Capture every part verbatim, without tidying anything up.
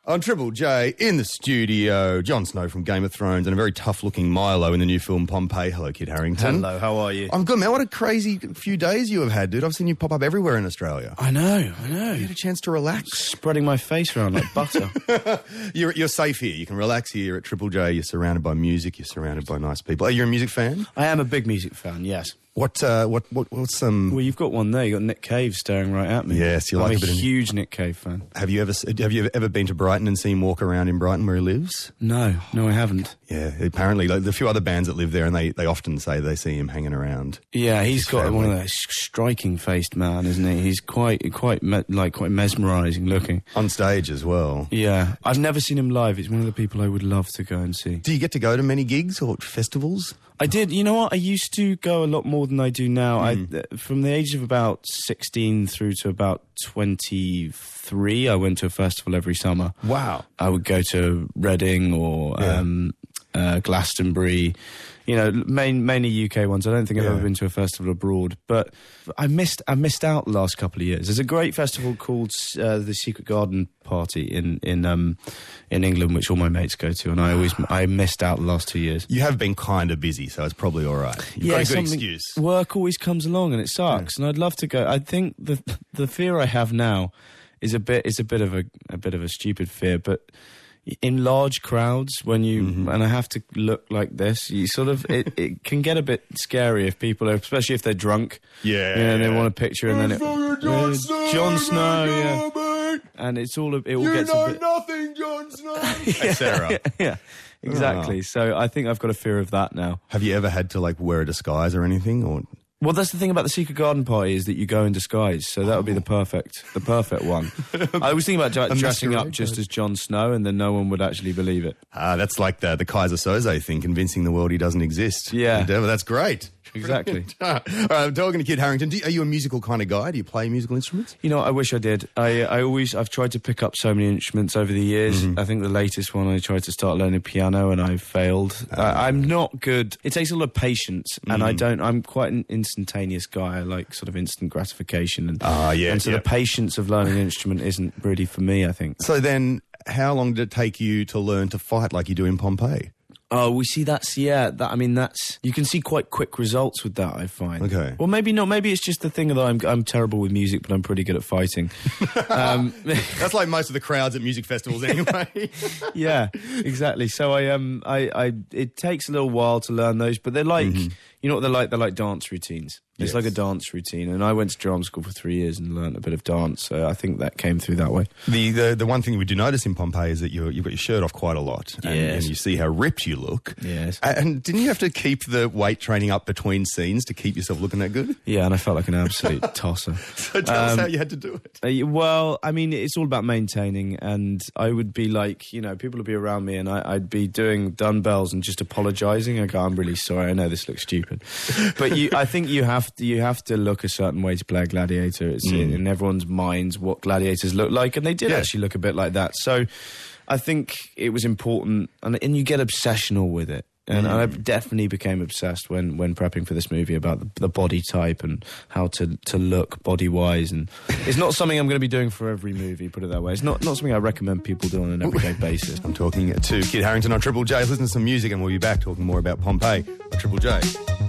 On Triple J, in the studio, Jon Snow from Game of Thrones and a very tough-looking Milo in the new film Pompeii. Hello, Kit Harington. Hello, how are you? I'm good, man. What a crazy few days you have had, dude. I've seen you pop up everywhere in Australia. I know, I know. You had a chance to relax. Spreading my face around like butter. you're, you're safe here. You can relax here at Triple J. You're surrounded by music. You're surrounded by nice people. Are you a music fan? I am a big music fan, yes. What, uh, what, what, what's some... Well, you've got one there. You've got Nick Cave staring right at me. Yes, you I'm like a, a bit of... huge Nick Cave fan. Have you ever have you ever been to Brighton and seen him walk around in Brighton where he lives? No, no, I haven't. Yeah, apparently, like, the few other bands that live there, and they, they often say they see him hanging around. Yeah, he's got family. One of those striking-faced man, isn't he? He's quite, quite, me like, quite mesmerising looking. On stage as well. Yeah, I've never seen him live. He's one of the people I would love to go and see. Do you get to go to many gigs or festivals? I did. You know what? I used to go a lot more than I do now. Mm. I, from the age of about sixteen through to about twenty-three, I went to a festival every summer. Wow. I would go to Reading or yeah. um, uh, Glastonbury. You know, main, mainly U K ones. I don't think I've yeah. ever been to a festival abroad, but I missed I missed out the last couple of years. There's a great festival called uh, the Secret Garden Party in in um, in England, which all my mates go to, and I always I missed out the last two years. You have been kind of busy, so it's probably all right. You've yeah, got a good excuse. Work always comes along, and it sucks. Yeah. And I'd love to go. I think the the fear I have now is a bit is a bit of a a bit of a stupid fear, but. In large crowds, when you mm-hmm. and I have to look like this, you sort of it, it can get a bit scary if people are, especially if they're drunk. Yeah, you know, and yeah. they want a picture, and then it, Jon Snow, Jon Snow, yeah, and it's all it all you gets know a bit nothing, Jon Snow, yeah, et cetera. Yeah, yeah, exactly. Oh. So I think I've got a fear of that now. Have you ever had to like wear a disguise or anything, or? Well, that's the thing about the Secret Garden Party is that you go in disguise, so that would be the perfect, the perfect one. I was thinking about dressing up just as Jon Snow, and then no one would actually believe it. Ah, that's like the the Kaiser Soze thing, convincing the world he doesn't exist. Yeah, that's great. Exactly. All right, I'm talking to Kit Harington. Do you, are you a musical kind of guy? Do you play musical instruments? You know, I wish I did. I, I always, I've tried to pick up so many instruments over the years. Mm-hmm. I think the latest one, I tried to start learning piano and I failed. Uh, uh, I'm not good. It takes a lot of patience, mm-hmm. and I don't. I'm quite an instantaneous guy. I like sort of instant gratification, and uh, yeah, and so yeah. the patience of learning an instrument isn't really for me, I think. So then, how long did it take you to learn to fight like you do in Pompeii? Oh, we see that's, yeah, that, I mean, that's, you can see quite quick results with that, I find. Okay. Well, maybe not, maybe it's just the thing that I'm, I'm terrible with music, but I'm pretty good at fighting. um, that's like most of the crowds at music festivals anyway. Yeah, exactly. So I, um, I, I, it takes a little while to learn those, but they're like, mm-hmm. you know what they're like? They're like dance routines. It's yes. like a dance routine, and I went to drama school for three years and learnt a bit of dance, so I think that came through that way. The the, the one thing we do notice in Pompeii is that you're, you've got your shirt off quite a lot, and, yes. and you see how ripped you look. Yes. And didn't you have to keep the weight training up between scenes to keep yourself looking that good? Yeah, and I felt like an absolute tosser. So tell um, us how you had to do it. Uh, well, I mean, it's all about maintaining, and I would be like, you know, people would be around me, and I, I'd be doing dumbbells and just apologising. I go, I'm really sorry, I know this looks stupid. But you, I think you have to, you have to look a certain way to play a gladiator. It's mm. in, in everyone's minds what gladiators look like, and they did yeah. actually look a bit like that. So I think it was important, and, and you get obsessional with it. And mm. I definitely became obsessed when, when prepping for this movie about the, the body type and how to, to look body-wise. And it's not something I'm going to be doing for every movie, put it that way. It's not, not something I recommend people do on an everyday basis. I'm talking to Kit Harington on Triple J. Listen to some music and we'll be back talking more about Pompeii on Triple J.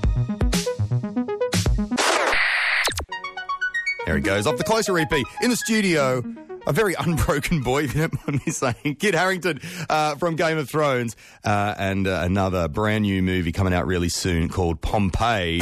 There he goes, off the Closer E P. In the studio, a very unbroken boy, if you don't mind me saying, Kit Harington uh, from Game of Thrones, uh, and uh, another brand new movie coming out really soon called Pompeii. A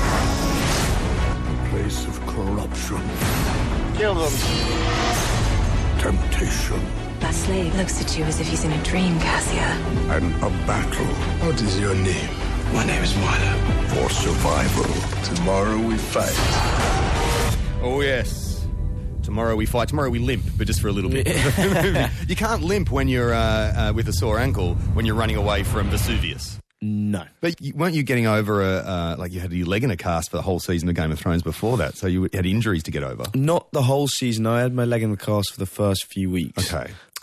place of corruption. Kill them. Temptation. That slave looks at you as if he's in a dream, Cassia. And a battle. What is your name? My name is Milo. For survival. Tomorrow we fight. Oh, yes. Tomorrow we fight. Tomorrow we limp, but just for a little bit. You can't limp when you're uh, uh, with a sore ankle when you're running away from Vesuvius. No. But you, weren't you getting over, a, uh, like you had your leg in a cast for the whole season of Game of Thrones before that, so you had injuries to get over? Not the whole season. I had my leg in the cast for the first few weeks. Okay.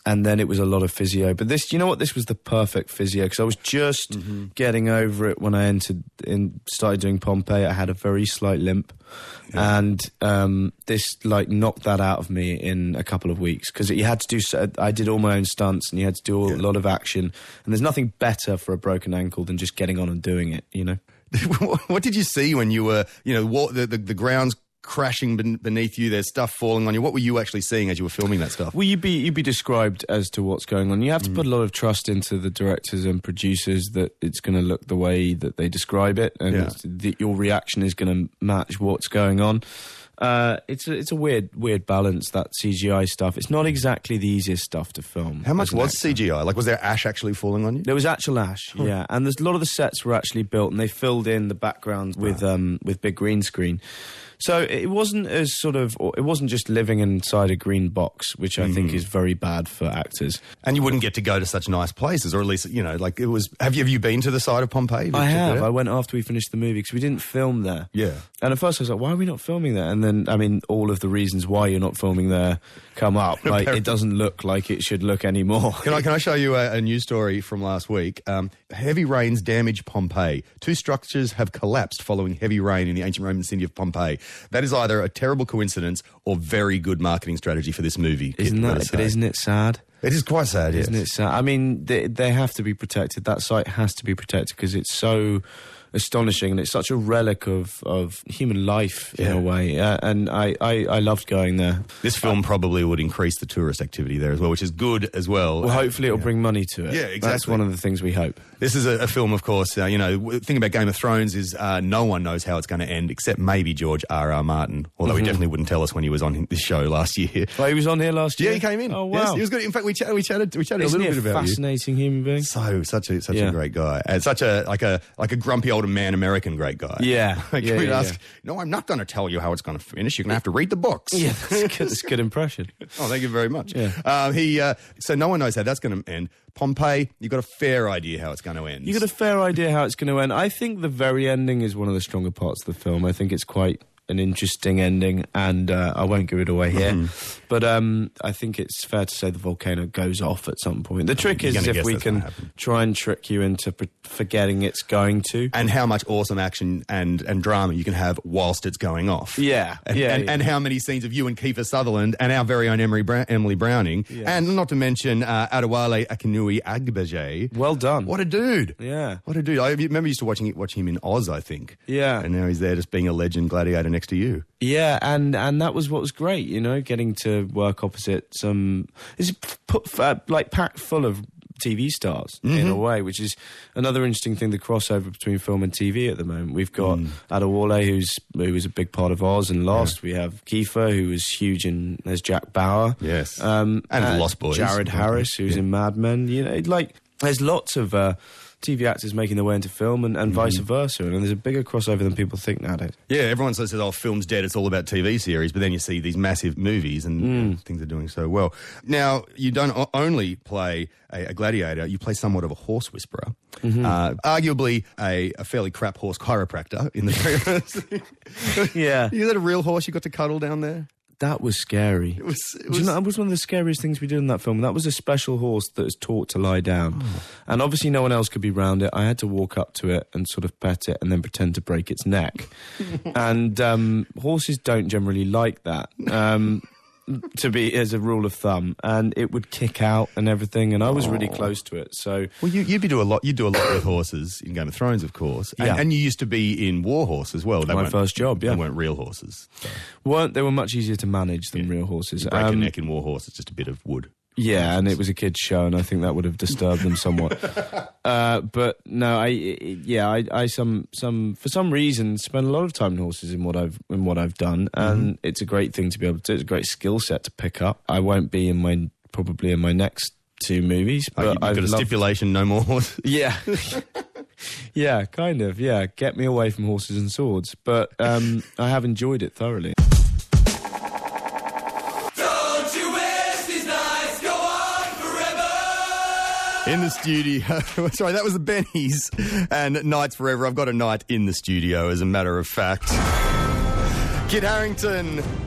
And then it was a lot of physio. But this, you know what? This was the perfect physio because I was just mm-hmm. getting over it when I entered in, started doing Pompeii. I had a very slight limp. Yeah. And um, this like knocked that out of me in a couple of weeks because you had to do, so, I did all my own stunts and you had to do a yeah. lot of action. And there's nothing better for a broken ankle than just getting on and doing it, you know? What did you see when you were, you know, what, the, the, the ground's crashing ben- beneath you, there's stuff falling on you? What were you actually seeing as you were filming that stuff? Well, you'd be you'd be described as to what's going on. You have to mm. put a lot of trust into the directors and producers that it's going to look the way that they describe it, and yeah. the, your reaction is going to match what's going on. Uh, it's a, it's a weird weird balance, that C G I stuff. It's not exactly the easiest stuff to film. How much was C G I? Like, was there ash actually falling on you? There was actual ash, huh. yeah. And there's a lot of the sets were actually built, and they filled in the background with right. um, with big green screen. So it wasn't as sort of, it wasn't just living inside a green box, which I mm. think is very bad for actors. And you wouldn't get to go to such nice places, or at least, you know, like it was, have you, have you been to the side of Pompeii? I have. I went after we finished the movie because we didn't film there. Yeah. And at first I was like, why are we not filming there? And then, I mean, all of the reasons why you're not filming there come up. Like, it doesn't look like it should look anymore. Can I, can I show you a, a news story from last week? Um, heavy rains damage Pompeii. Two structures have collapsed following heavy rain in the ancient Roman city of Pompeii. That is either a terrible coincidence or very good marketing strategy for this movie. Isn't that? But isn't it sad? It is quite sad, isn't yes. it sad? I mean, they, they have to be protected. That site has to be protected because it's so astonishing and it's such a relic of, of human life in yeah. a way. Uh, and I, I, I loved going there. This film uh, probably would increase the tourist activity there as well, which is good as well. Well, hopefully it'll yeah. bring money to it. Yeah, exactly. That's one of the things we hope. This is a, a film, of course, uh, you know, the thing about Game of Thrones is uh, no one knows how it's going to end except maybe George R R. Martin, although mm-hmm. he definitely wouldn't tell us when he was on this show last year. Oh, he was on here last year? Yeah, he came in. Oh, wow. Yes, he was good. In fact, we chatted, we chatted, we chatted Isn't a little he bit a about fascinating you. human being? So, such a such yeah. a great guy. And such a, like a like a grumpy older man American great guy. Yeah. Like, yeah, we'd yeah, ask, yeah. no, I'm not going to tell you how it's going to finish. You're going to have to read the books. Yeah, that's good. That's a good impression. Oh, thank you very much. Yeah. Um, he, uh, so no one knows how that's going to end. Pompeii, you've got a fair idea how it's going to end. You've got a fair idea how it's going to end. I think the very ending is one of the stronger parts of the film. I think it's quite an interesting ending, and uh, I won't give it away here. Mm. But um, I think it's fair to say the volcano goes off at some point. The trick is if we can try and trick you into pre- forgetting it's going to. And how much awesome action and, and drama you can have whilst it's going off. Yeah. And, yeah, and, yeah. and how many scenes of you and Kiefer Sutherland and our very own Emily, Brown, Emily Browning. Yeah. And not to mention uh, Adewale Akinwumi Agbaje. Well done. What a dude. Yeah. What a dude. I remember used to watching watching him in Oz, I think. Yeah. And now he's there just being a legend gladiator next to you. Yeah, and, and that was what was great, you know, getting to work opposite some... It's put, uh, like packed full of T V stars mm-hmm. in a way, which is another interesting thing, the crossover between film and T V at the moment. We've got mm. Adewale, who's who was a big part of Oz and Lost. Yeah. We have Kiefer, who was huge in as Jack Bauer. Yes. Um, and uh, Lost Boys. Jared Harris, who's yeah. in Mad Men. You know, like, there's lots of... Uh, T V actors making their way into film and, and mm. vice versa, and there's a bigger crossover than people think nowadays. Yeah, everyone says, oh, film's dead, it's all about T V series, but then you see these massive movies and mm. things are doing so well. Now, you don't o- only play a, a gladiator, you play somewhat of a horse whisperer, mm-hmm. uh, arguably a, a fairly crap horse chiropractor in the very Yeah. Is that a real horse you got to cuddle down there? That was scary. It was, it was... Do you know, that was one of the scariest things we did in that film. That was a special horse that was taught to lie down. Oh. And obviously no one else could be round it. I had to walk up to it and sort of pet it and then pretend to break its neck. And um, horses don't generally like that. Um to be as a rule of thumb, and it would kick out and everything, and I was oh. really close to it. So, well, you you do a lot. You do a lot with horses in Game of Thrones, of course, and, yeah. and you used to be in War Horse as well. They My first job, yeah, they weren't real horses. So. weren't They were much easier to manage than yeah. real horses. You break um, your neck in War Horse; it's just a bit of wood. Yeah, and it was a kids' show, and I think that would have disturbed them somewhat. Uh, but no, I yeah, I, I some some for some reason spend a lot of time in horses in what I've in what I've done, and mm-hmm. it's a great thing to be able to do. It's a great skill set to pick up. I won't be in my probably in my next two movies, but oh, you've I've got a loved... stipulation: no more horses. Yeah. Yeah, kind of. Yeah, get me away from horses and swords. But um, I have enjoyed it thoroughly. In the studio. Sorry, that was the Bennies and Nights Forever. I've got a night in the studio, as a matter of fact. Kit Harington,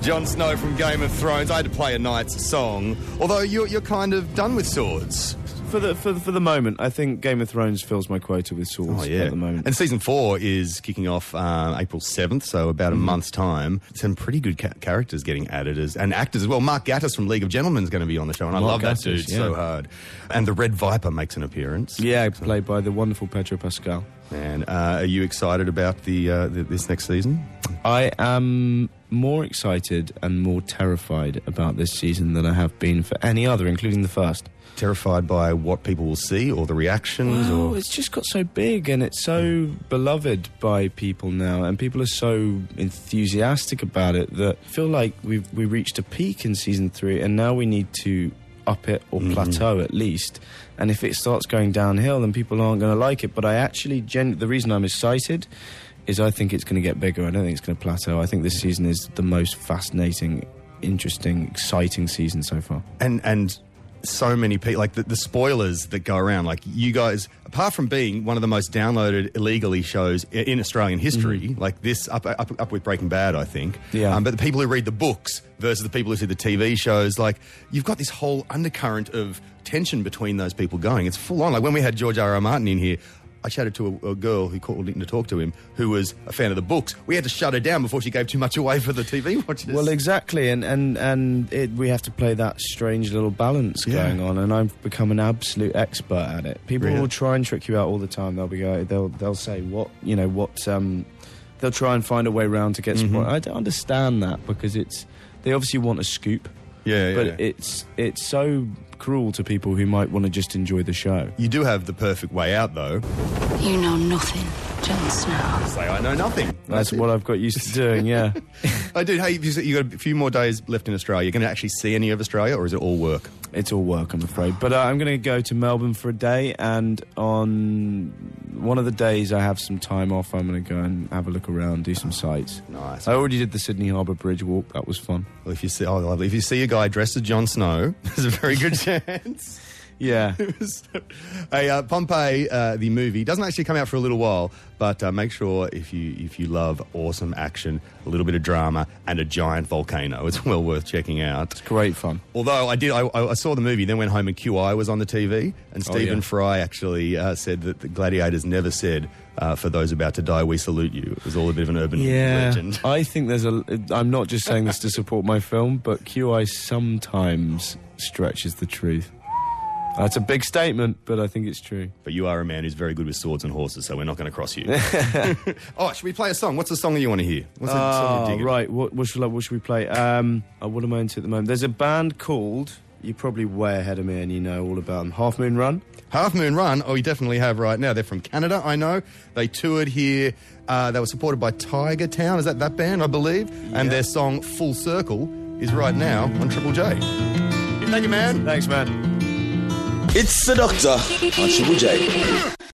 Jon Snow from Game of Thrones. I had to play a knight's song, although you're, you're kind of done with swords. For the for the, for the moment, I think Game of Thrones fills my quota with swords Oh, yeah. at the moment. And season four is kicking off uh, April seventh, so about a month's time. Some pretty good ca- characters getting added as and actors as well. Mark Gatiss from League of Gentlemen is going to be on the show, and I Mark love that Gatiss, dude yeah. so hard. And the Red Viper makes an appearance. Yeah, played by the wonderful Pedro Pascal. And uh, are you excited about the, uh, the this next season? I am more excited and more terrified about this season than I have been for any other, including the first. Terrified by what people will see or the reactions? Well, or it's just got so big and it's so beloved by people now, and people are so enthusiastic about it that I feel like we've we reached a peak in season three, and now we need to up it or plateau at least. And if it starts going downhill, then people aren't going to like it. But I actually, gen- the reason I'm excited is I think it's going to get bigger. I don't think it's going to plateau. I think this season is the most fascinating, interesting, exciting season so far. And and so many people, like the, the spoilers that go around, like you guys, apart from being one of the most downloaded illegally shows i- in Australian history, mm-hmm. like this up, up up with Breaking Bad, I think. Yeah. Um, but the people who read the books versus the people who see the T V shows, like you've got this whole undercurrent of tension between those people going. It's full on. Like when we had George R. R. Martin in here, I chatted to a, a girl who called in to talk to him who was a fan of the books. We had to shut her down before she gave too much away for the T V watchers. Well, exactly, and and and it, we have to play that strange little balance Yeah. going on, and I've become an absolute expert at it. People Really? will try and trick you out all the time. They'll be go, they'll they'll say what you know what um, they'll try and find a way around to get Mm-hmm. spoiled. I don't understand that because it's they obviously want a scoop, yeah, yeah, but yeah. it's it's so cruel to people who might want to just enjoy the show. You do have the perfect way out, though. You know nothing, Jon Snow. Say I know nothing. That's what I've got used to doing. Yeah. I do. Hey, you you got a few more days left in Australia. You're going to actually see any of Australia, or is it all work? It's all work, I'm afraid. But uh, I'm going to go to Melbourne for a day, and on one of the days I have some time off, I'm going to go and have a look around, do some sights. Nice. I already did the Sydney Harbour Bridge walk. That was fun. Well, if you see, oh, lovely. If you see a guy dressed as Jon Snow, there's a very good chance. Yeah. Hey, uh, Pompeii, uh, the movie, doesn't actually come out for a little while, but uh, make sure if you if you love awesome action, a little bit of drama, and a giant volcano, it's well worth checking out. Great fun. Although I did, I, I saw the movie, then went home and Q I was on the T V, and Oh, Stephen yeah. Fry actually uh, said that the Gladiators never said, uh, "For those about to die, we salute you." It was all a bit of an urban Yeah. legend. I think there's a... I'm not just saying this to support my film, but Q I sometimes stretches the truth. That's a big statement, but I think it's true. But you are a man who's very good with swords and horses, so we're not going to cross you. Oh, should we play a song? What's the song that you want to hear? What's the song Oh, you're digging? right. What, what, should I, what should we play? Um, oh, what am I into at the moment? There's a band called... You're probably way ahead of me and you know all about them. Half Moon Run. Half Moon Run, oh, you definitely have right now. They're from Canada, I know. They toured here. Uh, they were supported by Tiger Town. Is that that band, I believe? And their song Full Circle is right now on Triple J. Thank you, man. Thanks, man. It's the Doctor on Triple J.